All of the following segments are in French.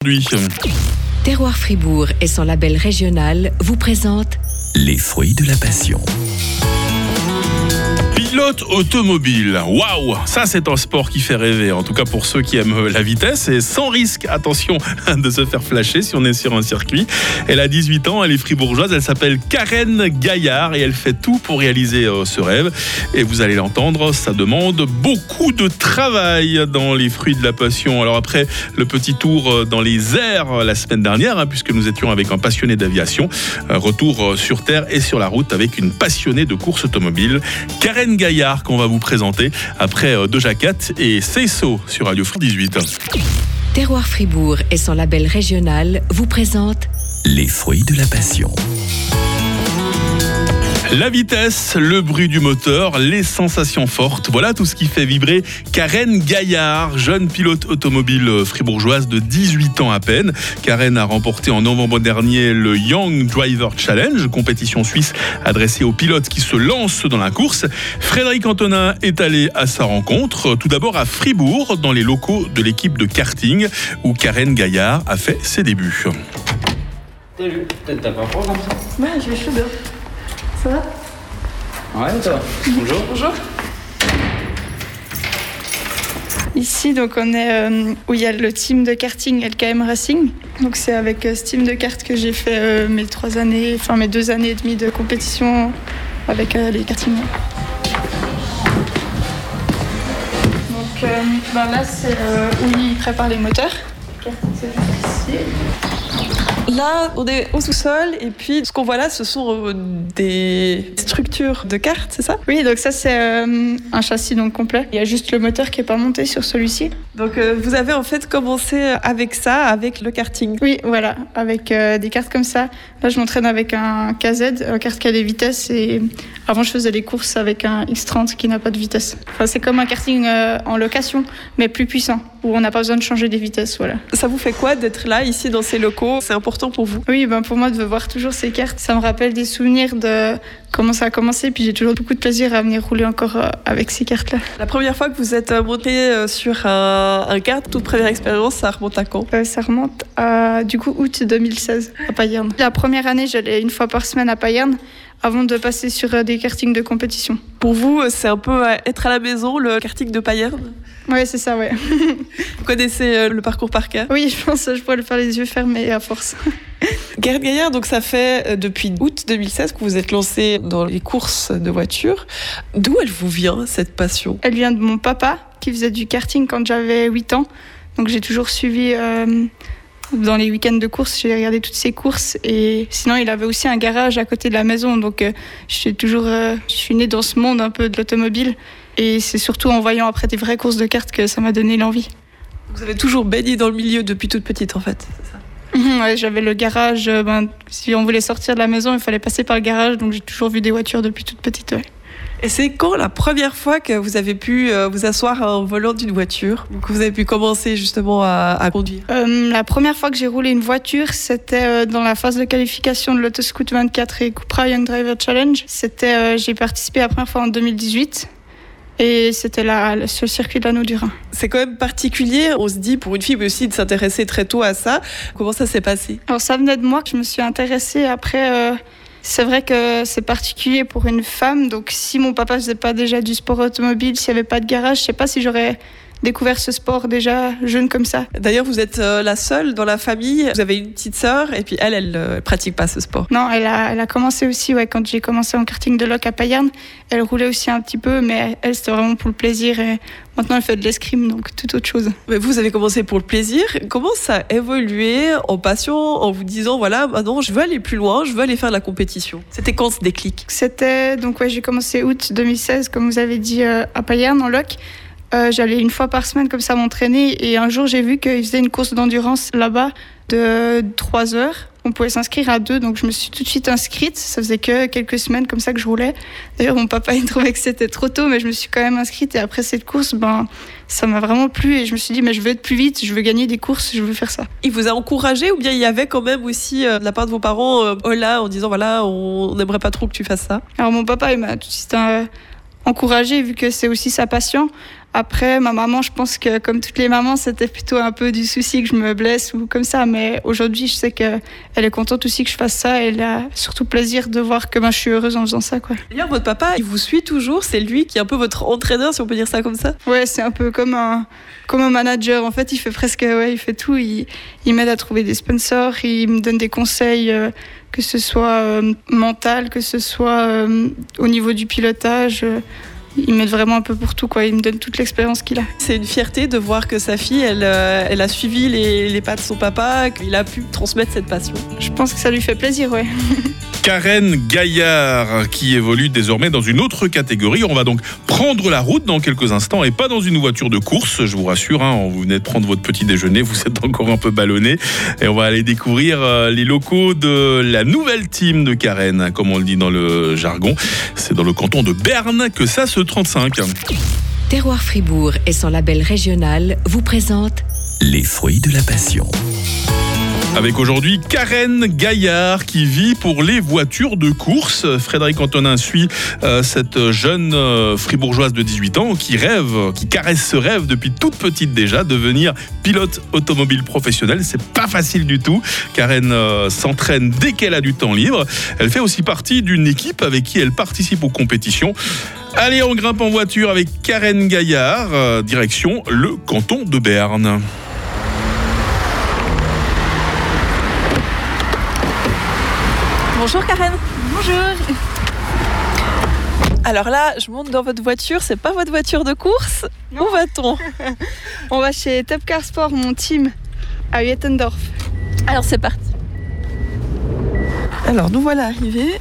Terroir Fribourg et son label régional vous présentent les fruits de la passion. Pilote automobile, waouh, ça c'est un sport qui fait rêver, en tout cas pour ceux qui aiment la vitesse et sans risque, attention de se faire flasher si on est sur un circuit. Elle a 18 ans, elle est fribourgeoise, elle s'appelle Karen Gaillard et elle fait tout pour réaliser ce rêve. Et vous allez l'entendre, ça demande beaucoup de travail dans les fruits de la passion. Alors après le petit tour dans les airs la semaine dernière, puisque nous étions avec un passionné d'aviation, retour sur terre et sur la route avec une passionnée de course automobile, Karen Gaillard, qu'on va vous présenter après Doja Cat et Say So sur Radio Fribourg 18. Terroir Fribourg et son label régional vous présentent les fruits de la passion. La vitesse, le bruit du moteur, les sensations fortes, voilà tout ce qui fait vibrer Karen Gaillard, jeune pilote automobile fribourgeoise de 18 ans à peine. Karen a remporté en novembre dernier le Young Driver Challenge, compétition suisse adressée aux pilotes qui se lancent dans la course. Frédéric Antonin est allé à sa rencontre, tout d'abord à Fribourg, dans les locaux de l'équipe de karting, où Karen Gaillard a fait ses débuts. Salut, peut-être t'as pas froid comme ça? Ouais, je suis chaud. Ça va? Ouais, ça va. Bonjour. Bonjour. Ici, donc, on est où il y a le team de karting LKM Racing. Donc, c'est avec ce team de kart que j'ai fait mes 2 années et demie de compétition avec les kartings. Donc, là, c'est où ils préparent les moteurs. C'est ici. Là, on est au sous-sol et puis ce qu'on voit là, ce sont des structures de cartes, c'est ça? Oui, donc ça c'est un châssis donc complet. Il y a juste le moteur qui n'est pas monté sur celui-ci. Donc vous avez en fait commencé avec ça, avec le karting? Oui, voilà, avec des cartes comme ça. Là, je m'entraîne avec un KZ, une carte qui a des vitesses. Et avant, je faisais des courses avec un X30 qui n'a pas de vitesse. Enfin, c'est comme un karting en location, mais plus puissant, où on n'a pas besoin de changer des vitesses. Voilà. Ça vous fait quoi d'être là, ici, dans ces locaux? C'est important pour vous? Oui, pour moi, de voir toujours ces cartes, ça me rappelle des souvenirs de comment ça a commencé. Puis j'ai toujours beaucoup de plaisir à venir rouler encore avec ces cartes-là. La première fois que vous êtes monté sur un kart, toute première expérience, ça remonte à quand? Ça remonte à, août 2016, à Payerne. La première année, j'allais 1 fois par semaine à Payerne, avant de passer sur des kartings de compétition. Pour vous, c'est un peu être à la maison, le karting de Payerne? Oui, c'est ça, ouais. Vous connaissez le parcours par cœur? Oui, je pense que je pourrais le faire les yeux fermés à force. Karen Gaillard, donc ça fait depuis août 2016 que vous êtes lancée dans les courses de voitures. D'où elle vous vient, cette passion? Elle vient de mon papa, qui faisait du karting quand j'avais 8 ans. Donc j'ai toujours suivi... dans les week-ends de course, j'ai regardé toutes ces courses et sinon il avait aussi un garage à côté de la maison, donc je suis née dans ce monde un peu de l'automobile et c'est surtout en voyant après des vraies courses de cartes que ça m'a donné l'envie. Vous avez toujours baigné dans le milieu depuis toute petite en fait, c'est ça? Ouais, j'avais le garage, si on voulait sortir de la maison il fallait passer par le garage, donc j'ai toujours vu des voitures depuis toute petite. Ouais. Et c'est quand la première fois que vous avez pu vous asseoir à un volant d'une voiture, que vous avez pu commencer justement à conduire? La première fois que j'ai roulé une voiture, c'était dans la phase de qualification de l'Autoscoot 24 et Cupra Young Driver Challenge. J'ai participé la première fois en 2018. Et c'était sur le circuit de l'Anneau du Rhin. C'est quand même particulier, on se dit, pour une fille aussi, de s'intéresser très tôt à ça. Comment ça s'est passé? Alors ça venait de moi, je me suis intéressée après... C'est vrai que c'est particulier pour une femme, donc si mon papa faisait pas déjà du sport automobile, s'il n'y avait pas de garage, je sais pas si j'aurais découvert ce sport déjà jeune comme ça. D'ailleurs, vous êtes la seule dans la famille, vous avez une petite sœur et puis elle pratique pas ce sport. Non, elle a commencé aussi, quand j'ai commencé en karting de loc à Payerne, elle roulait aussi un petit peu, mais elle c'était vraiment pour le plaisir et maintenant elle fait de l'escrime, donc toute autre chose. Mais vous avez commencé pour le plaisir, comment ça a évolué en passion, en vous disant voilà, maintenant je veux aller plus loin, je veux aller faire de la compétition? C'était quand ce déclic? C'était, j'ai commencé août 2016, comme vous avez dit, à Payerne en loc. J'allais 1 fois par semaine comme ça m'entraîner et un jour j'ai vu qu'ils faisaient une course d'endurance là-bas de 3 heures. On pouvait s'inscrire à 2, donc je me suis tout de suite inscrite. Ça faisait que quelques semaines comme ça que je roulais. D'ailleurs, mon papa il trouvait que c'était trop tôt, mais je me suis quand même inscrite. Et après cette course, ça m'a vraiment plu et je me suis dit, mais je veux être plus vite, je veux gagner des courses, je veux faire ça. Il vous a encouragé ou bien il y avait quand même aussi de la part de vos parents, en disant voilà, on n'aimerait pas trop que tu fasses ça? Alors mon papa, il m'a tout de suite encouragée vu que c'est aussi sa passion. Après, ma maman, je pense que comme toutes les mamans, c'était plutôt un peu du souci que je me blesse ou comme ça. Mais aujourd'hui, je sais qu'elle est contente aussi que je fasse ça. Elle a surtout plaisir de voir que je suis heureuse en faisant ça, quoi. D'ailleurs, votre papa, il vous suit toujours. C'est lui qui est un peu votre entraîneur, si on peut dire ça comme ça. Ouais, c'est un peu comme un manager. En fait, il fait presque, il fait tout. Il m'aide à trouver des sponsors. Il me donne des conseils, que ce soit mental, que ce soit au niveau du pilotage. Il m'aide vraiment un peu pour tout, quoi. Il me donne toute l'expérience qu'il a. C'est une fierté de voir que sa fille, elle a suivi les pas de son papa, qu'il a pu transmettre cette passion. Je pense que ça lui fait plaisir, ouais. Karen Gaillard qui évolue désormais dans une autre catégorie. On va donc prendre la route dans quelques instants et pas dans une voiture de course, je vous rassure, vous venez de prendre votre petit déjeuner, vous êtes encore un peu ballonné et on va aller découvrir les locaux de la nouvelle team de Karen, comme on le dit dans le jargon. C'est dans le canton de Berne que ça se 35. Terroir Fribourg et son label régional vous présentent Les fruits de la passion. Avec aujourd'hui Karen Gaillard qui vit pour les voitures de course. Frédéric Antonin suit cette jeune fribourgeoise de 18 ans qui caresse ce rêve depuis toute petite déjà, devenir pilote automobile professionnel. C'est pas facile du tout. Karen s'entraîne dès qu'elle a du temps libre. Elle fait aussi partie d'une équipe avec qui elle participe aux compétitions. Allez, on grimpe en voiture avec Karen Gaillard, direction le canton de Berne. Bonjour Karen. Bonjour. Alors là, je monte dans votre voiture, c'est pas votre voiture de course. Non. Où va-t-on? On va chez Top Car Sport, mon team, à Uetendorf. Alors c'est parti. Alors nous voilà arrivés.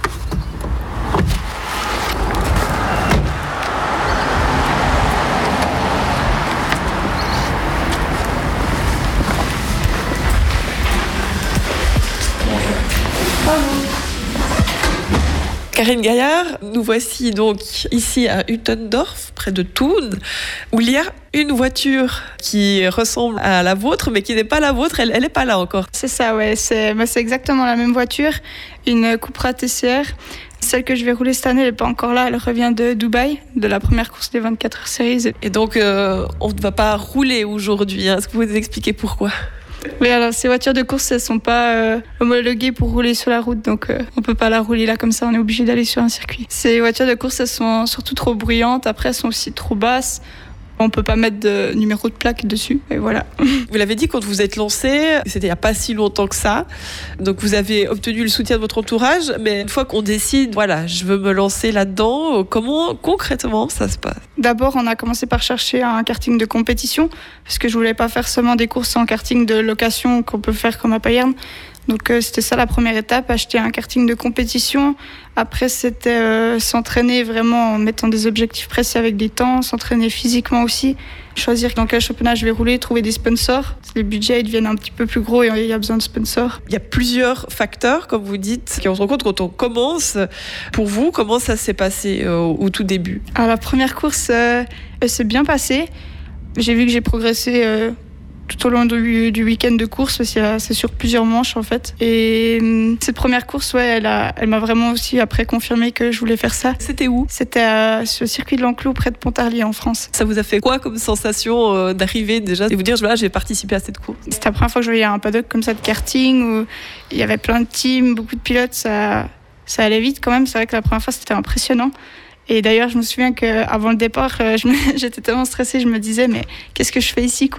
Karen Gaillard, nous voici donc ici à Uetendorf, près de Thun, où il y a une voiture qui ressemble à la vôtre, mais qui n'est pas la vôtre, elle n'est pas là encore. C'est ça, ouais, c'est exactement la même voiture, une Cupra TCR. Celle que je vais rouler cette année, elle n'est pas encore là, elle revient de Dubaï, de la première course des 24 Heures Series. Et donc, on ne va pas rouler aujourd'hui, Est-ce que vous pouvez expliquer pourquoi ? Oui, alors ces voitures de course, elles ne sont pas homologuées pour rouler sur la route, donc on ne peut pas la rouler là comme ça, on est obligé d'aller sur un circuit. Ces voitures de course, elles sont surtout trop bruyantes, après elles sont aussi trop basses. On ne peut pas mettre de numéro de plaque dessus, et voilà. Vous l'avez dit, quand vous êtes lancé, c'était il n'y a pas si longtemps que ça. Donc vous avez obtenu le soutien de votre entourage, mais une fois qu'on décide, voilà, je veux me lancer là-dedans, comment concrètement ça se passe ? D'abord, on a commencé par chercher un karting de compétition, parce que je ne voulais pas faire seulement des courses en karting de location qu'on peut faire comme à Payerne. Donc c'était ça la première étape, acheter un karting de compétition. Après c'était s'entraîner vraiment en mettant des objectifs précis avec des temps, s'entraîner physiquement aussi, choisir dans quel championnat je vais rouler, trouver des sponsors. Les budgets ils deviennent un petit peu plus gros et il y a besoin de sponsors. Il y a plusieurs facteurs, comme vous dites, qui entrent en compte quand on commence. Pour vous, comment ça s'est passé au tout début ? Alors la première course s'est bien passée. J'ai vu que j'ai progressé tout au long du week-end de course, parce que c'est sur plusieurs manches en fait. Et cette première course, ouais, elle m'a vraiment aussi après confirmé que je voulais faire ça. C'était où ? C'était sur le circuit de l'Enclos, près de Pontarlier en France. Ça vous a fait quoi comme sensation d'arriver déjà et vous dire, voilà, j'ai participé à cette course ? C'était la première fois que je voyais un paddock comme ça de karting, où il y avait plein de teams, beaucoup de pilotes, ça allait vite quand même. C'est vrai que la première fois, c'était impressionnant. Et d'ailleurs, je me souviens qu'avant le départ, j'étais tellement stressée, je me disais, mais qu'est-ce que je fais ici, quoi ?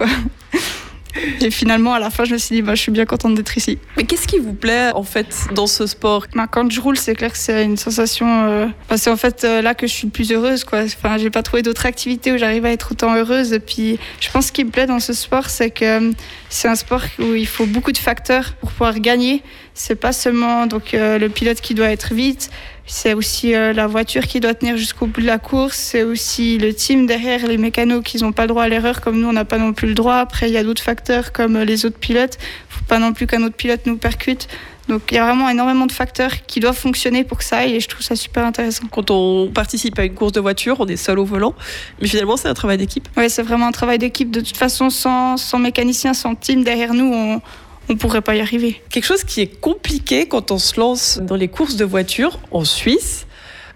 Et finalement, à la fin, je me suis dit, je suis bien contente d'être ici. Mais qu'est-ce qui vous plaît, en fait, dans ce sport ? Quand je roule, c'est clair que c'est une sensation... c'est en fait là que je suis le plus heureuse, quoi. Enfin, j'ai pas trouvé d'autres activités où j'arrive à être autant heureuse. Et puis, je pense ce qui me plaît dans ce sport, c'est que c'est un sport où il faut beaucoup de facteurs pour pouvoir gagner. C'est pas seulement le pilote qui doit être vite, c'est aussi la voiture qui doit tenir jusqu'au bout de la course, c'est aussi le team derrière, les mécanos qui n'ont pas le droit à l'erreur, comme nous on n'a pas non plus le droit. Après il y a d'autres facteurs comme les autres pilotes, il ne faut pas non plus qu'un autre pilote nous percute. Donc il y a vraiment énormément de facteurs qui doivent fonctionner pour que ça aille, et je trouve ça super intéressant. Quand on participe à une course de voiture, on est seul au volant, mais finalement c'est un travail d'équipe. Oui, c'est vraiment un travail d'équipe. De toute façon, sans mécanicien, sans team derrière nous, on ne pourrait pas y arriver. Quelque chose qui est compliqué quand on se lance dans les courses de voiture en Suisse,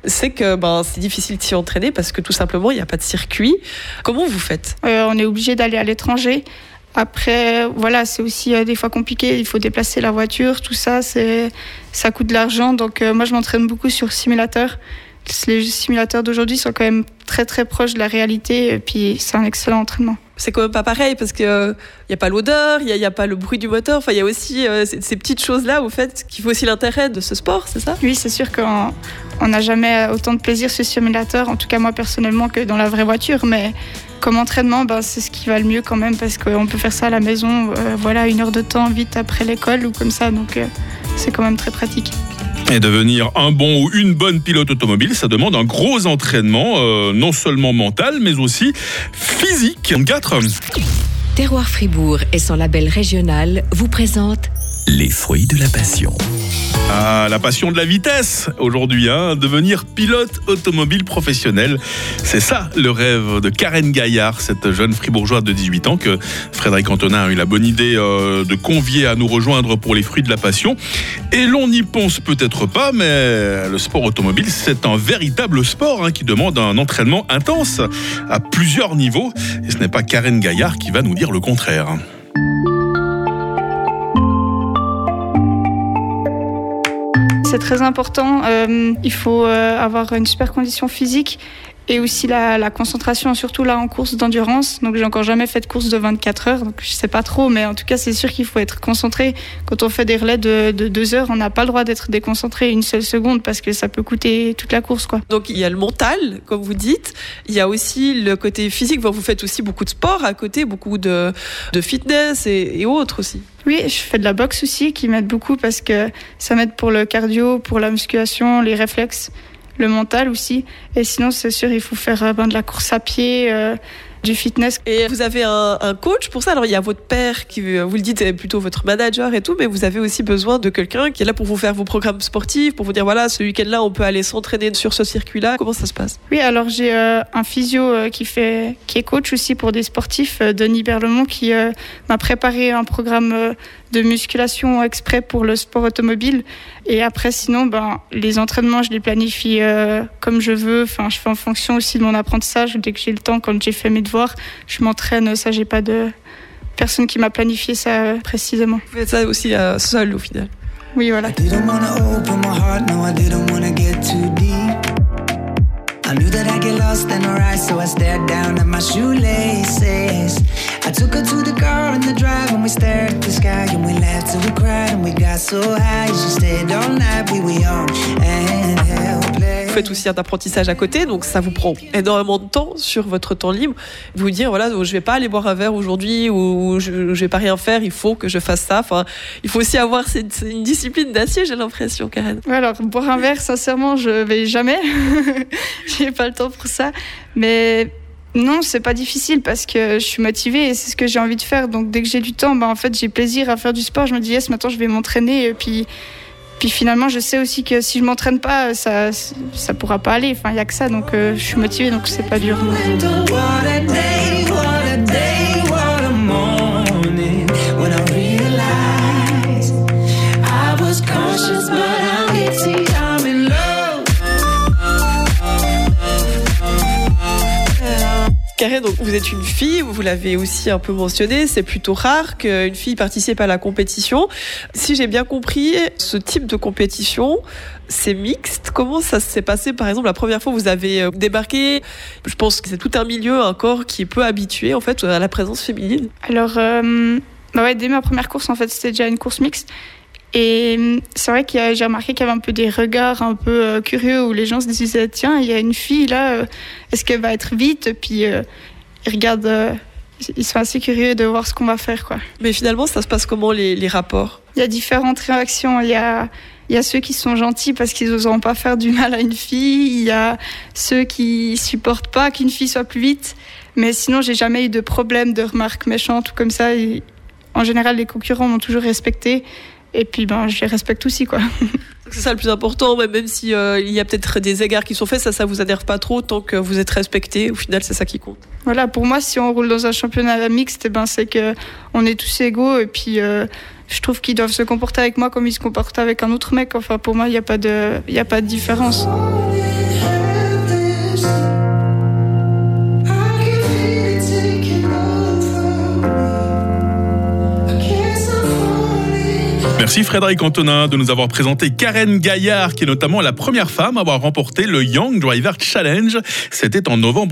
c'est que c'est difficile de s'y entraîner parce que tout simplement, il n'y a pas de circuit. Comment vous faites ? On est obligé d'aller à l'étranger. Après, voilà, c'est aussi des fois compliqué. Il faut déplacer la voiture, tout ça, ça coûte de l'argent. Donc, moi, je m'entraîne beaucoup sur simulateur. Les simulateurs d'aujourd'hui sont quand même très, très proches de la réalité. Et puis, c'est un excellent entraînement. C'est quand même pas pareil parce qu'il n'y a pas l'odeur, il n'y a pas le bruit du moteur. Enfin, il y a aussi ces petites choses-là, au fait, qui font aussi l'intérêt de ce sport, c'est ça ? Oui, c'est sûr qu'on n'a jamais autant de plaisir sur simulateur, en tout cas moi personnellement, que dans la vraie voiture. Mais comme entraînement, c'est ce qui va le mieux quand même parce qu'on peut faire ça à la maison, 1 heure de temps vite après l'école ou comme ça. Donc, c'est quand même très pratique. Et devenir un bon ou une bonne pilote automobile, ça demande un gros entraînement, non seulement mental, mais aussi physique. 4. Terroir Fribourg et son label régional vous présentent Les fruits de la passion. Ah, la passion de la vitesse aujourd'hui, devenir pilote automobile professionnel. C'est ça le rêve de Karen Gaillard, cette jeune fribourgeoise de 18 ans que Frédéric Antonin a eu la bonne idée de convier à nous rejoindre pour les fruits de la passion. Et l'on n'y pense peut-être pas, mais le sport automobile, c'est un véritable sport qui demande un entraînement intense à plusieurs niveaux. Et ce n'est pas Karen Gaillard qui va nous dire le contraire. C'est très important. Il faut avoir une super condition physique et aussi la concentration, surtout là en course d'endurance. Donc j'ai encore jamais fait de course de 24 heures, donc je sais pas trop, mais en tout cas c'est sûr qu'il faut être concentré. Quand on fait des relais de 2 heures, on n'a pas le droit d'être déconcentré une seule seconde parce que ça peut coûter toute la course, quoi. Donc il y a le mental, comme vous dites, il y a aussi le côté physique. Vous faites aussi beaucoup de sport à côté, beaucoup de fitness et autres aussi. Oui, je fais de la boxe aussi qui m'aide beaucoup parce que ça m'aide pour le cardio, pour la musculation, les réflexes, le mental aussi. Et sinon, c'est sûr, il faut faire de la course à pied, du fitness. Et vous avez un coach pour ça. Alors, il y a votre père qui, vous le dites, est plutôt votre manager et tout, mais vous avez aussi besoin de quelqu'un qui est là pour vous faire vos programmes sportifs, pour vous dire, voilà, ce week-end-là, on peut aller s'entraîner sur ce circuit-là. Comment ça se passe ? Oui, alors j'ai un physio qui est coach aussi pour des sportifs, Denis Berlemont, qui m'a préparé un programme de musculation exprès pour le sport automobile. Et après, sinon, les entraînements, je les planifie comme je veux. Enfin, je fais en fonction aussi de mon apprentissage. Dès que j'ai le temps, quand j'ai fait mes devoirs, je m'entraîne. Ça, j'ai pas de personne qui m'a planifié ça précisément. Vous faites ça aussi seul, au final. Oui, voilà. I knew that I'd get lost in her eyes, so I stared down at my shoelaces. I took her to the car in the drive, and we stared at the sky, and we laughed till we cried, and we got so high. She stayed all night, we were young and helpless. Vous faites aussi un apprentissage à côté, donc ça vous prend énormément de temps sur votre temps libre. Vous dire, voilà, je vais pas aller boire un verre aujourd'hui, ou je vais pas rien faire, il faut que je fasse ça. Enfin, il faut aussi avoir une discipline d'acier, j'ai l'impression, Karen. Ouais, alors, boire un verre, sincèrement, je vais jamais. J'ai pas le temps pour ça, mais non, c'est pas difficile parce que je suis motivée et c'est ce que j'ai envie de faire. Donc dès que j'ai du temps, en fait, j'ai plaisir à faire du sport. Je me dis maintenant je vais m'entraîner et puis finalement je sais aussi que si je m'entraîne pas, ça pourra pas aller. Enfin, il y a que ça, donc je suis motivée, donc c'est pas dur. Karen, donc vous êtes une fille, vous l'avez aussi un peu mentionné, c'est plutôt rare qu'une fille participe à la compétition. Si j'ai bien compris, ce type de compétition, c'est mixte. Comment ça s'est passé, par exemple, la première fois où vous avez débarqué ? Je pense que c'est tout un milieu, un corps qui est peu habitué en fait à la présence féminine. Alors, dès ma première course, en fait, c'était déjà une course mixte. Et c'est vrai que j'ai remarqué qu'il y avait un peu des regards un peu curieux où les gens se disaient tiens, il y a une fille là, est-ce qu'elle va être vite ? Puis ils regardent, ils sont assez curieux de voir ce qu'on va faire, quoi. Mais finalement, ça se passe comment les rapports ? Il y a différentes réactions. Il y a ceux qui sont gentils parce qu'ils n'oseront pas faire du mal à une fille. Il y a ceux qui supportent pas qu'une fille soit plus vite. Mais sinon, j'ai jamais eu de problème, de remarques méchantes ou comme ça. Et en général, les concurrents m'ont toujours respectée. Et puis, je les respecte aussi, quoi. C'est ça le plus important, même si il y a peut-être des égards qui sont faits, ça vous énerve pas trop tant que vous êtes respecté. Au final, c'est ça qui compte. Voilà, pour moi, si on roule dans un championnat mixte, c'est qu'on est tous égaux. Et puis, je trouve qu'ils doivent se comporter avec moi comme ils se comportent avec un autre mec. Enfin, pour moi, il n'y a pas de différence. Merci Frédéric Antonin de nous avoir présenté Karen Gaillard, qui est notamment la première femme à avoir remporté le Young Driver Challenge. C'était en novembre.